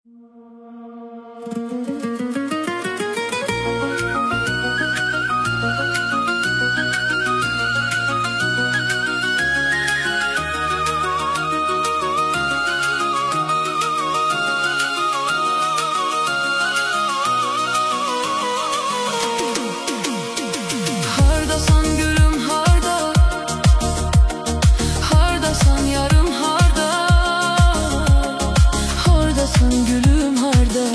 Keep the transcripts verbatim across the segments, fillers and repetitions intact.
Hardasan gülüm harda, hardasan yarım harda, hardasan gülüm harda.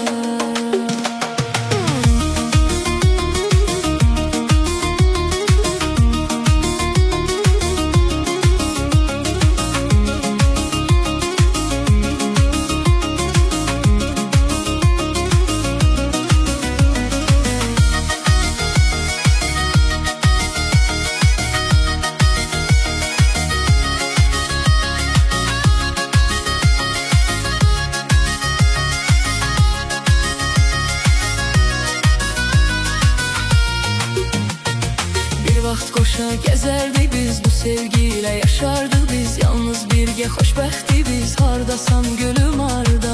Vaxt qoşa gəzərdik biz, bu sevgiyle yaşardık biz. Yalnız birgə xoşbəxtdik biz, hardasan gülüm harda.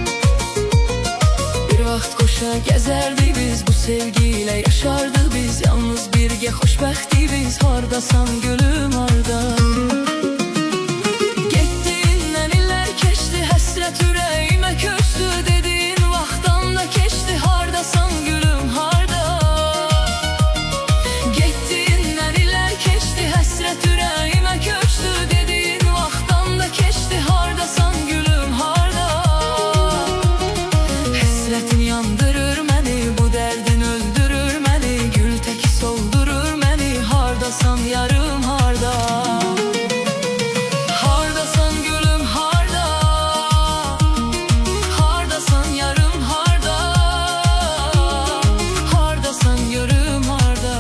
Bir vaxt qoşa gəzərdik biz, bu sevgiyle yaşardık biz. Yalnız birgə xoşbəxtdik biz, hardasan gülüm harda. Getdiyindən illər keçdi, həsrət ürəyimə köçdü. Dediyin vaxtdan da keçdi, hardasan gülüm harda. Həsrət ürəyimə köçdü, dediyin vaxtdan da keçdi, hardasan gülüm harda. Həsrətin yandırır məni, bu dərdin öldürür məni, gül təki soldurur məni, hardasan yarım harda. Hardasan gülüm harda, hardasan yarım harda, hardasan yarım harda.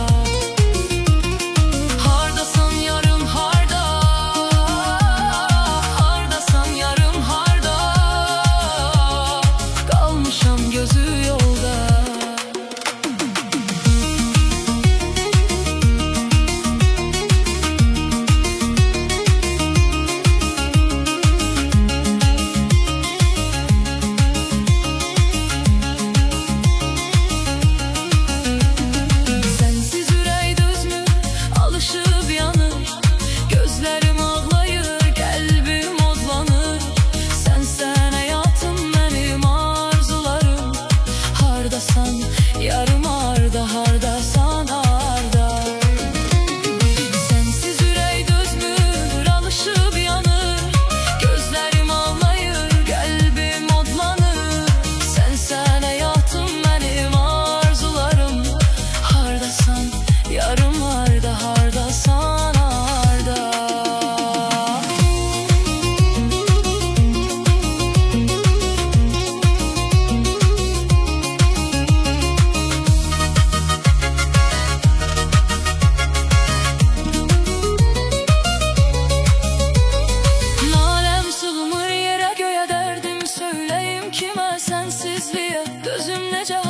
Yarım harda, hardasan harda. Sensiz ürək dözmür, alışıb yanır. Gözlərim ağlayır, qəlbim odlanır. Sənsən həyatım, mənim arzularım. Hardasan, yarım harda, hardasan harda. Sensizliğe gözüm necə